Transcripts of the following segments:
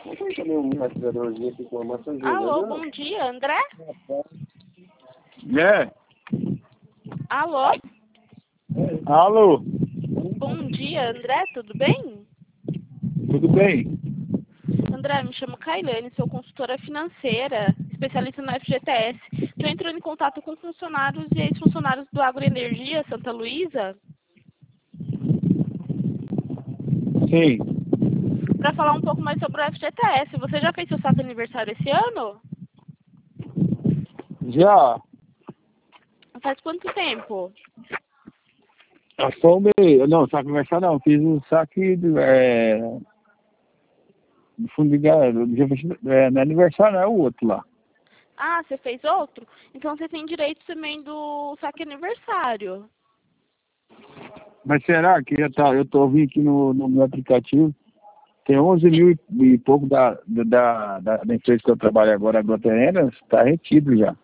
Alô, bom dia, André? É. Alô? Alô, Bom dia, André, tudo bem? tudo bem? André, me chamo Kailane, sou consultora financeira, especialista no FGTS. Estou entrando em contato com funcionários e ex-funcionários do Agroenergia Santa Luísa Sim. para falar um pouco mais sobre o FGTS. Você já fez seu saque aniversário esse ano? Já. Faz quanto tempo? Só o meio. Não, saque aniversário não. Fiz um saque do fundo de gado. Não é aniversário, não é o outro lá. Ah, você fez outro? Então você tem direito também do saque aniversário. Mas será que eu tô vendo aqui no meu aplicativo, tem 11 mil e pouco da empresa que eu trabalho agora, a Agroterena, está retido já.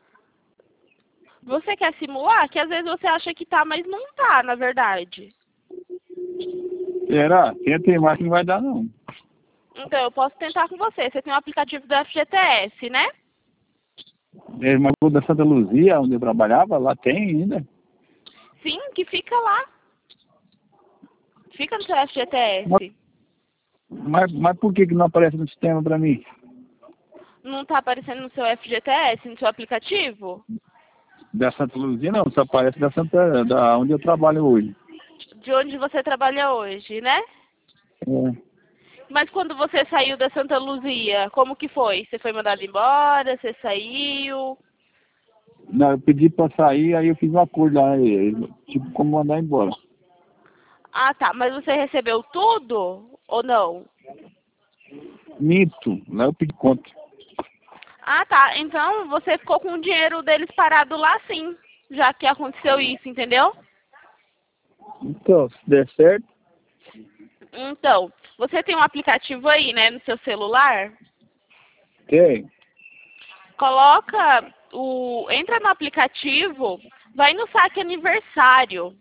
Você quer simular? Que às vezes você acha que tá, mas não tá, na verdade. Será? Tenta mais que não vai dar, não. Então, eu posso tentar com você. Você tem um aplicativo do FGTS, né? Mas o da Santa Luzia, onde eu trabalhava, lá tem ainda. Sim, que fica lá. Fica no seu FGTS. Mas por que não aparece no sistema para mim? Não tá aparecendo no seu FGTS, no seu aplicativo? Da Santa Luzia não, só aparece da onde eu trabalho hoje. De onde você trabalha hoje, né? É. Mas quando você saiu da Santa Luzia, como que foi? Você foi mandado embora? Você saiu? Não, eu pedi para sair, aí eu fiz um acordo lá, tipo, como mandar embora. Ah, tá. Mas você recebeu tudo ou não? Minto, lá eu pedi conta. Ah, tá. Então você ficou com o dinheiro deles parado lá sim, já que aconteceu isso, entendeu? Então, se der certo, Então, você tem um aplicativo aí, né, no seu celular? tem. Entra no aplicativo, vai no saque aniversário.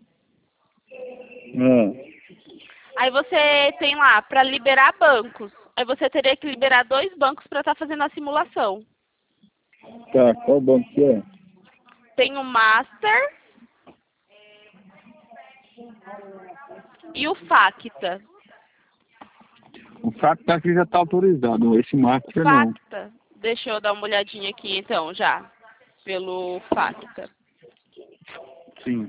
Ah, Aí você tem lá para liberar bancos. Aí você teria que liberar 2 bancos para estar fazendo a simulação. tá, qual banco que é? Tem o Master e o Facta. O fato tá que já tá autorizado, esse master não. Facta, deixa eu dar uma olhadinha aqui então já, pelo Facta. Sim.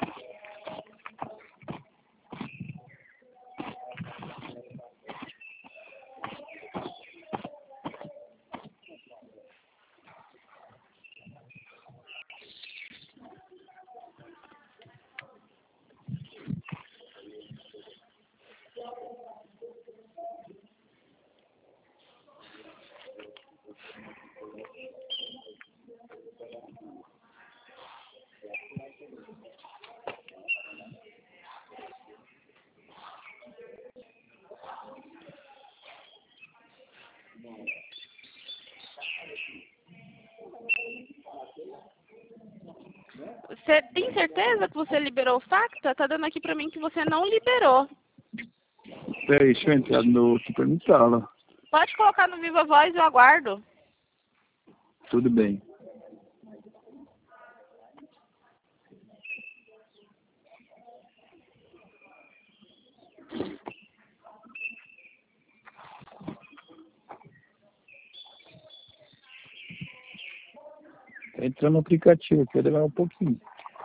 Você tem certeza que você liberou o Facta? Tá dando aqui pra mim que você não liberou. Peraí, deixa eu entrar no supermercado lá. Pode colocar no Viva Voz, eu aguardo. Tudo bem. Tá entrando no aplicativo aqui, vai demorar um pouquinho.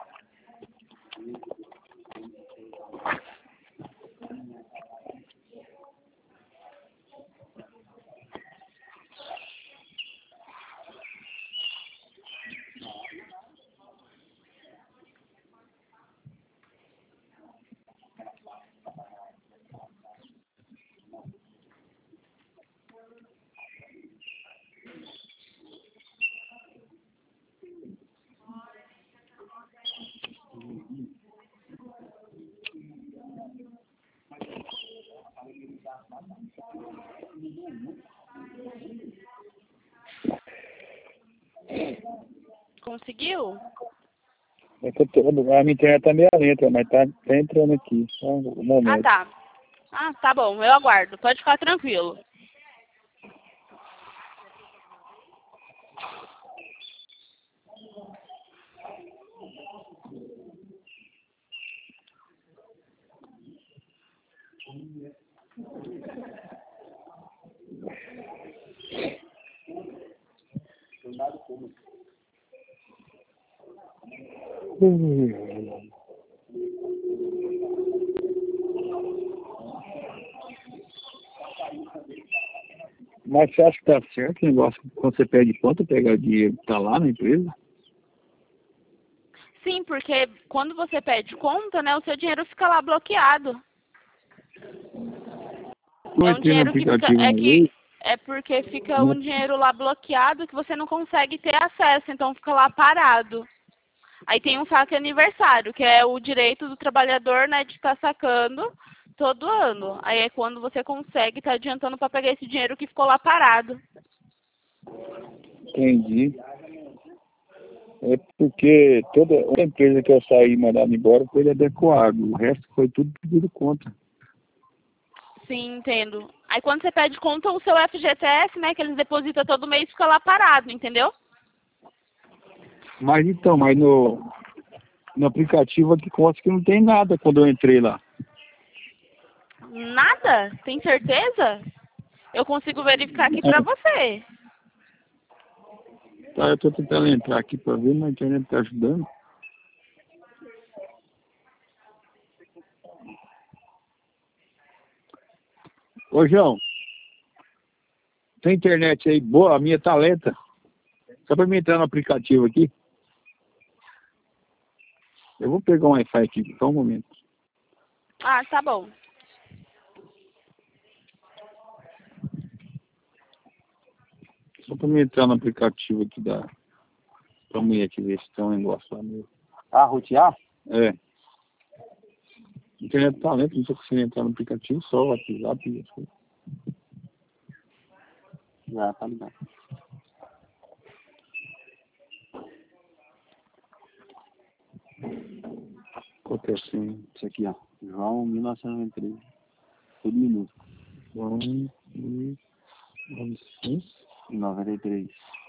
Conseguiu? É que a minha internet tá meio lenta, mas tá entrando aqui. Só um Ah, momento. tá. Ah, tá bom, eu aguardo. Pode ficar tranquilo. Mas você acha que tá certo o negócio quando você pede conta, pegar dinheiro que tá lá na empresa? Sim, porque quando você pede conta, né, o seu dinheiro fica lá bloqueado. Não É um entrei no dinheiro que fica, aplicativo é porque fica não. um dinheiro lá bloqueado que você não consegue ter acesso, então fica lá parado. Aí tem um saque aniversário, que é o direito do trabalhador, né, de estar sacando todo ano. Aí é quando você consegue estar adiantando para pegar esse dinheiro que ficou lá parado. Entendi. É porque toda a empresa que eu saí mandada embora foi da Decoagro. O resto foi tudo pedido conta. Sim, entendo. Aí quando você pede conta, o seu FGTS, né, que eles depositam todo mês, fica lá parado, entendeu? Mas então, no aplicativo aqui consta que não tem nada quando eu entrei lá. Nada? Tem certeza? Eu consigo verificar aqui pra você. Tá, eu tô tentando entrar aqui pra ver, mas a internet tá ajudando. Ô, João, tem internet aí boa? A minha tá lenta. Só pra mim entrar no aplicativo aqui. Eu vou pegar um Wi-Fi aqui, só um momento. Ah, tá bom. Só pra mim entrar no aplicativo aqui pra mulher aqui ver se tem um negócio lá mesmo. Ah, rotear? É. A internet tá lenta, não tô conseguindo entrar no aplicativo, só o WhatsApp e as coisas. Já, tá ligado. Qual que é assim? Isso aqui, ó. João 1993. Tudo minúsculo. João 93.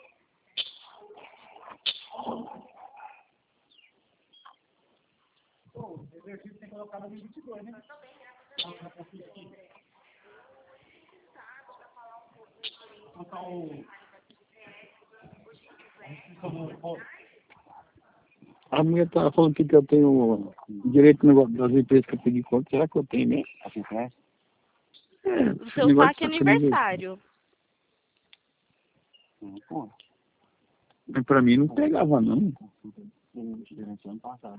A mulher tá falando que eu tenho direito no negócio das empresas que eu pedi conta. Será que eu tenho mesmo? Assim, conhece? O Esse seu negócio saque de aniversário. Pô, Mas pra mim não pegava, não. durante o ano passado.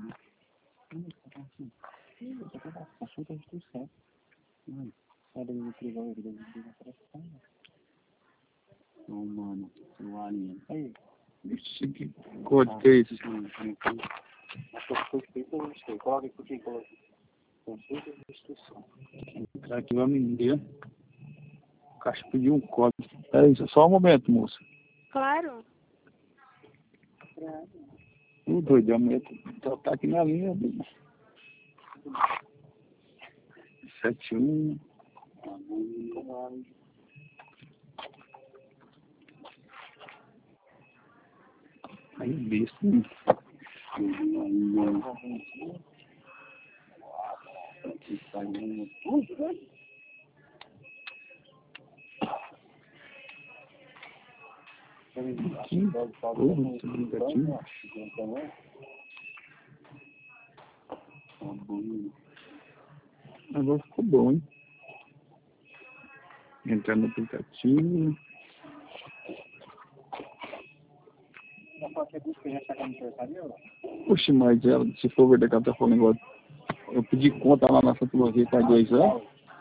Consulta de tudo certo. Sai da minha prisão, ele deve ter Ô, mano, o alien. Aí. Ixi, que código que é esse? Acho que foi feito, eu não sei. Coloca aqui, coloca. Consulta de instrução. Será que vai me ver? O caixa pediu um código. Peraí, só um momento, moça. Claro. O doido, a mulher tá aqui na linha. 71. Aí, besta, hein? Que porra desse aplicativo. Agora ficou bom, hein? Entrar no aplicativo. Poxa, mas ela, se for verdade que ela tá falando negócio, eu pedi conta lá na Santa Luzia faz 2 anos.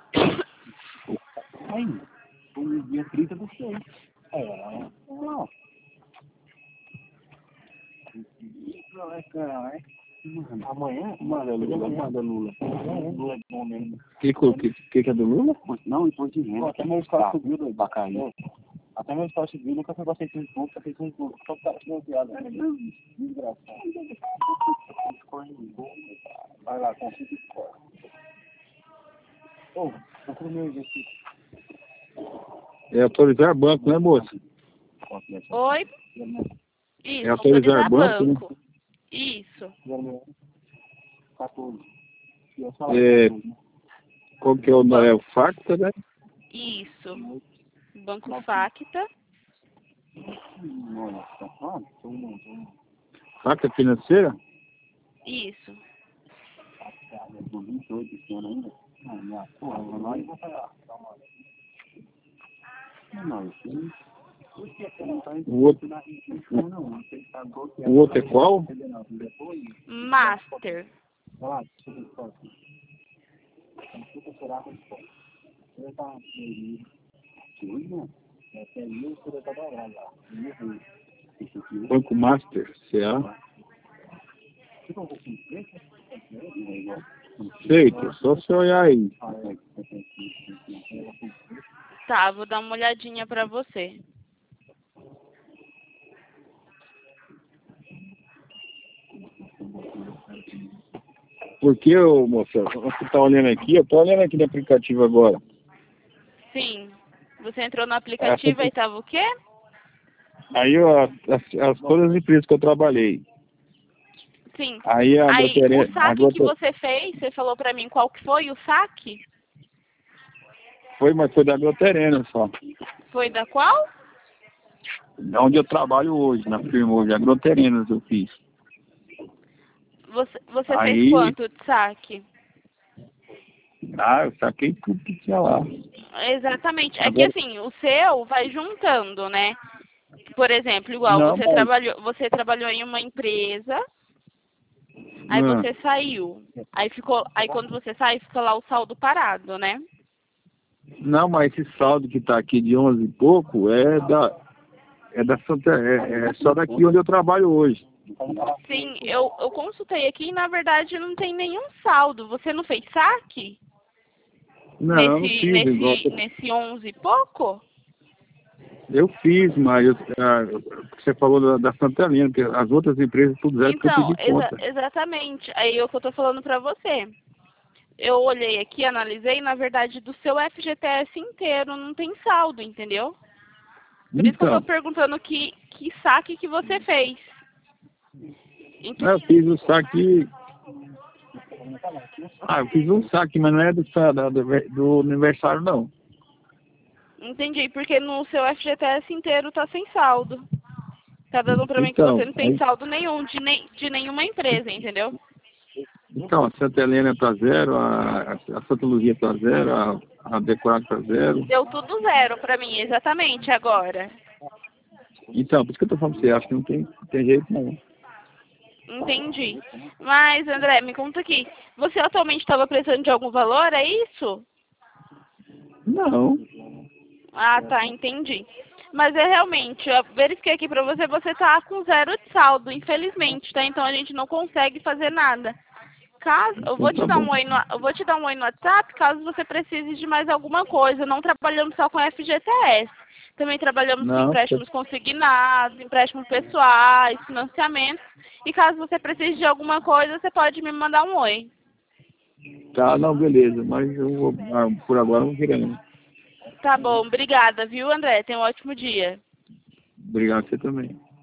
Aí, foi no dia 30 do 6. Não. Não, é cara, amanhã? Manda Lula. Lula é bom mesmo. Que é do Lula? Não, imposto de renda. Até meu estado subiu do Bacaí. Até meu estado subiu, nunca foi pra 600 pontos, pra 600 pontos. Só pra não piada. Desgraçado. Vai lá, consulta e escolhe. Ô, procura o meu exercício. É autorizar banco, né, moça? Oi? Isso, É autorizar banco, né? banco. Isso. 14. Qual que é o nome? É o Facta, né? Isso. Banco Facta. Facta financeira? Isso. O outro é qual? Master. Banco Master, CA. Feito, só se olhar aí. Tá, vou dar uma olhadinha pra você. Por que, ô, moça? Você tá olhando aqui? Eu tô olhando aqui no aplicativo agora. Sim. Você entrou no aplicativo e tava o quê? Aí, ó, todas as empresas que eu trabalhei. Sim. Aí, O saque que você fez, você falou pra mim qual que foi o saque? Mas foi da Agroterena só. Foi da qual? Onde eu trabalho hoje, na firma hoje, Agroterenas eu fiz. Você Aí, fez quanto de saque? Eu saquei tudo que tinha lá. Exatamente. É que Agora, assim, o seu vai juntando, né? Por exemplo, igual não, você trabalhou em uma empresa, aí mas, você saiu. Aí quando você sai, fica lá o saldo parado, né? não, mas esse saldo que tá aqui de 11 e pouco é só daqui onde eu trabalho hoje. Sim, eu consultei aqui e na verdade não tem nenhum saldo. Você não fez saque? Não, não fiz igual. Nesse 11 e pouco? Eu fiz, mas você falou da Santa Helena, que as outras empresas tudo zero que eu Então, pedi conta. exatamente. Aí é o que eu tô falando pra você. Eu olhei aqui, analisei, na verdade, do seu FGTS inteiro não tem saldo, entendeu? Por isso que eu tô Então, perguntando que saque que você fez. eu fiz o saque. Eu fiz um saque, mas não é do aniversário, não. Entendi, porque no seu FGTS inteiro tá sem saldo. Tá dando pra mim que Então, você não tem saldo nenhum, de nenhuma empresa, entendeu? a Santa Helena tá zero, a Santa Luzia tá zero, a Decorado tá zero. Deu tudo zero pra mim, exatamente, agora. Então, por isso que eu tô falando pra você, acho que não tem jeito não. Entendi. Mas, André, me conta aqui. Você atualmente estava precisando de algum valor, é isso? Não. Ah, tá, entendi. Mas é realmente, eu verifiquei aqui pra você, você tá com zero de saldo, infelizmente, tá? Então a gente não consegue fazer nada. Eu vou te dar um oi no WhatsApp, caso você precise de mais alguma coisa. Não trabalhamos só com FGTS. Também trabalhamos com empréstimos consignados, empréstimos pessoais, financiamentos. E caso você precise de alguma coisa, você pode me mandar um oi. Tá, não, beleza, mas eu vou, por agora não queria não. Tá bom, obrigada, viu, André? Tenha um ótimo dia. Obrigado, você também.